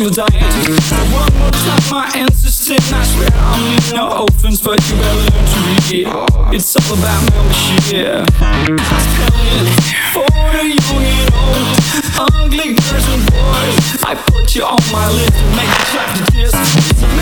you'll die. One more time, my insistent. I swear I mean no offense, but you better learn to read it. It's all about membership. Tell it for the young and old, ugly girls and boys. I put you on my list and make you clap to this.